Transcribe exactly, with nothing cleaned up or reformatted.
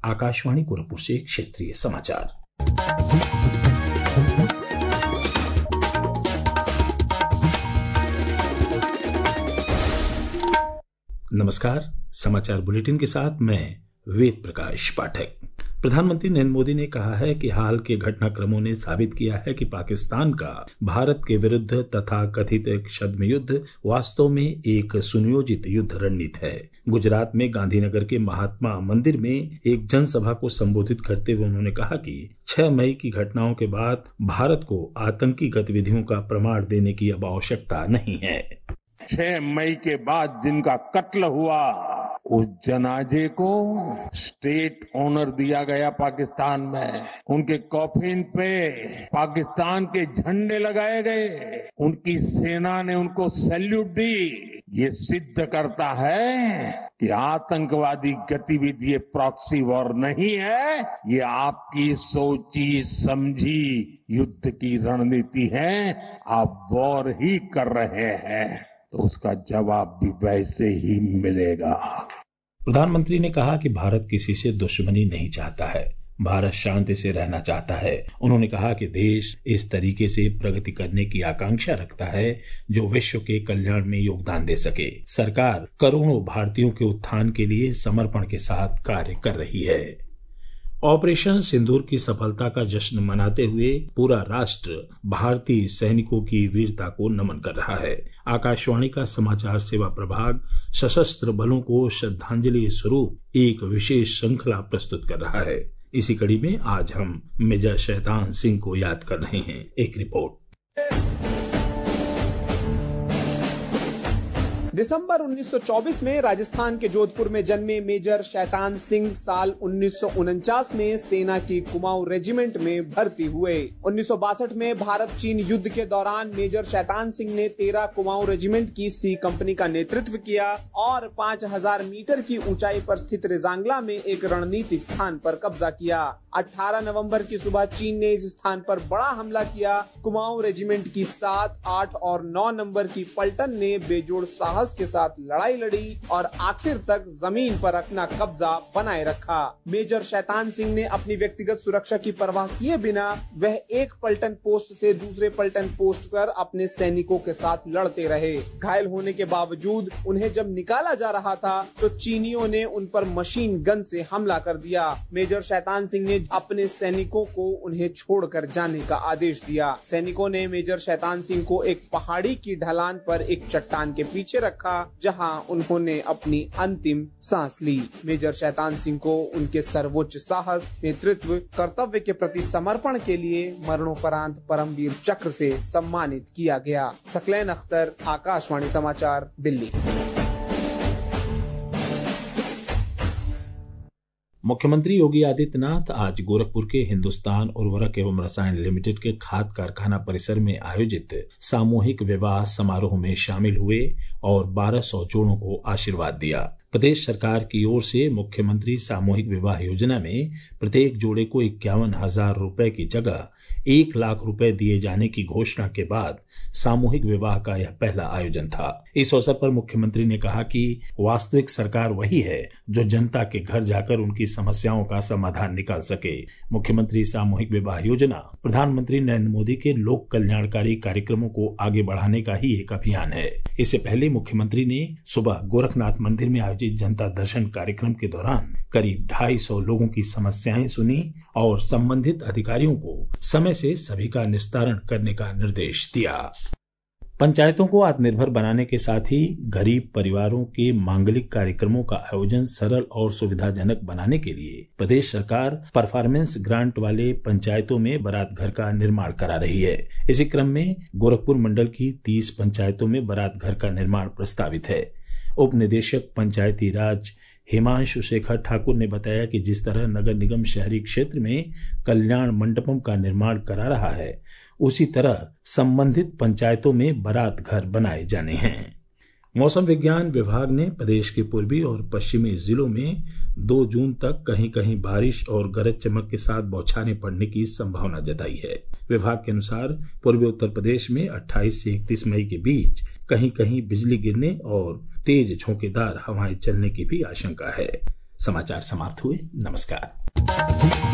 आकाशवाणी गोरखपुर से क्षेत्रीय समाचार। नमस्कार, समाचार बुलेटिन के साथ मैं वेद प्रकाश पाठक। प्रधानमंत्री नरेंद्र मोदी ने कहा है कि हाल के घटनाक्रमों ने साबित किया है कि पाकिस्तान का भारत के विरुद्ध तथा कथित छद्म युद्ध वास्तव में एक सुनियोजित युद्ध रणनीति है। गुजरात में गांधीनगर के महात्मा मंदिर में एक जनसभा को संबोधित करते हुए उन्होंने कहा कि छह मई की घटनाओं के बाद भारत को आतंकी गतिविधियों का प्रमाण देने की अब आवश्यकता नहीं है। छह मई के बाद जिनका कत्ल हुआ, उस जनाजे को स्टेट ऑनर दिया गया पाकिस्तान में। उनके कॉफिन पे पाकिस्तान के झंडे लगाए गए, उनकी सेना ने उनको सैल्यूट दी। ये सिद्ध करता है कि आतंकवादी गतिविधि प्रॉक्सी वॉर नहीं है, ये आपकी सोची समझी युद्ध की रणनीति है। आप वॉर ही कर रहे हैं तो उसका जवाब भी वैसे ही मिलेगा। प्रधानमंत्री ने कहा कि भारत किसी से दुश्मनी नहीं चाहता है, भारत शांति से रहना चाहता है। उन्होंने कहा कि देश इस तरीके से प्रगति करने की आकांक्षा रखता है जो विश्व के कल्याण में योगदान दे सके। सरकार करोड़ों भारतीयों के उत्थान के लिए समर्पण के साथ कार्य कर रही है। ऑपरेशन सिंदूर की सफलता का जश्न मनाते हुए पूरा राष्ट्र भारतीय सैनिकों की वीरता को नमन कर रहा है। आकाशवाणी का समाचार सेवा प्रभाग सशस्त्र बलों को श्रद्धांजलि स्वरूप एक विशेष श्रृंखला प्रस्तुत कर रहा है। इसी कड़ी में आज हम मेजर शैतान सिंह को याद कर रहे हैं। एक रिपोर्ट। दिसंबर उन्नीस सौ चौबीस में राजस्थान के जोधपुर में जन्मे मेजर शैतान सिंह साल उन्नीस सौ उनचास में सेना की कुमाऊं रेजिमेंट में भर्ती हुए। उन्नीस सौ बासठ में भारत चीन युद्ध के दौरान मेजर शैतान सिंह ने तेरह कुमाऊं रेजिमेंट की सी कंपनी का नेतृत्व किया और पाँच हज़ार मीटर की ऊंचाई पर स्थित रेजांगला में एक रणनीतिक स्थान पर कब्जा किया। अठारह नवंबर की सुबह चीन ने इस स्थान पर बड़ा हमला किया। कुमाऊं रेजिमेंट की सात, आठ और नौ नंबर की पलटन ने बेजोड़ साहस के साथ लड़ाई लड़ी और आखिर तक जमीन पर अपना कब्जा बनाए रखा। मेजर शैतान सिंह ने अपनी व्यक्तिगत सुरक्षा की परवाह किए बिना वह एक पलटन पोस्ट से दूसरे पलटन पोस्ट पर अपने सैनिकों के साथ लड़ते रहे। घायल होने के बावजूद उन्हें जब निकाला जा रहा था तो चीनियों ने उन पर मशीन गन से हमला कर दिया। मेजर शैतान सिंह ने अपने सैनिकों को उन्हें छोड़कर जाने का आदेश दिया। सैनिकों ने मेजर शैतान सिंह को एक पहाड़ी की ढलान पर एक चट्टान के पीछे रखा जहां उन्होंने अपनी अंतिम सांस ली। मेजर शैतान सिंह को उनके सर्वोच्च साहस, नेतृत्व, कर्तव्य के प्रति समर्पण के लिए मरणोपरांत परमवीर चक्र से सम्मानित किया गया। सकलैन अख्तर, आकाशवाणी समाचार, दिल्ली। मुख्यमंत्री योगी आदित्यनाथ आज गोरखपुर के हिंदुस्तान उर्वरक एवं रसायन लिमिटेड के खाद कारखाना परिसर में आयोजित सामूहिक विवाह समारोह में शामिल हुए और बारह सौ जोड़ों को आशीर्वाद दिया। प्रदेश सरकार की ओर से मुख्यमंत्री सामूहिक विवाह योजना में प्रत्येक जोड़े को इक्यावन हजार रूपये की जगह एक लाख रुपए दिए जाने की घोषणा के बाद सामूहिक विवाह का यह पहला आयोजन था। इस अवसर पर मुख्यमंत्री ने कहा कि वास्तविक सरकार वही है जो जनता के घर जाकर उनकी समस्याओं का समाधान निकाल सके। मुख्यमंत्री सामूहिक विवाह योजना प्रधानमंत्री नरेंद्र मोदी के लोक कल्याणकारी कार्यक्रमों को आगे बढ़ाने का ही एक अभियान है। इससे पहले मुख्यमंत्री ने सुबह गोरखनाथ मंदिर में आयोजित जनता दर्शन कार्यक्रम के दौरान करीब ढाई सौ लोगों की समस्याएं सुनी और संबंधित अधिकारियों को समय से सभी का निस्तारण करने का निर्देश दिया। पंचायतों को आत्मनिर्भर बनाने के साथ ही गरीब परिवारों के मांगलिक कार्यक्रमों का आयोजन सरल और सुविधाजनक बनाने के लिए प्रदेश सरकार परफॉर्मेंस ग्रांट वाले पंचायतों में बारात घर का निर्माण करा रही है। इसी क्रम में गोरखपुर मंडल की तीस पंचायतों में बारात घर का निर्माण प्रस्तावित है। उप निदेशक पंचायती राज हिमांशु शेखर ठाकुर ने बताया कि जिस तरह नगर निगम शहरी क्षेत्र में कल्याण मंडपम का निर्माण करा रहा है, उसी तरह संबंधित पंचायतों में बारात घर बनाए जाने हैं। मौसम विज्ञान विभाग ने प्रदेश के पूर्वी और पश्चिमी जिलों में दो जून तक कहीं कहीं बारिश और गरज चमक के साथ बौछारें पड़ने की संभावना जताई है। विभाग के अनुसार पूर्वी उत्तर प्रदेश में अट्ठाईस से इकतीस मई के बीच कहीं कहीं बिजली गिरने और तेज झोंकेदार हवाएं चलने की भी आशंका है। समाचार समाप्त हुए। नमस्कार।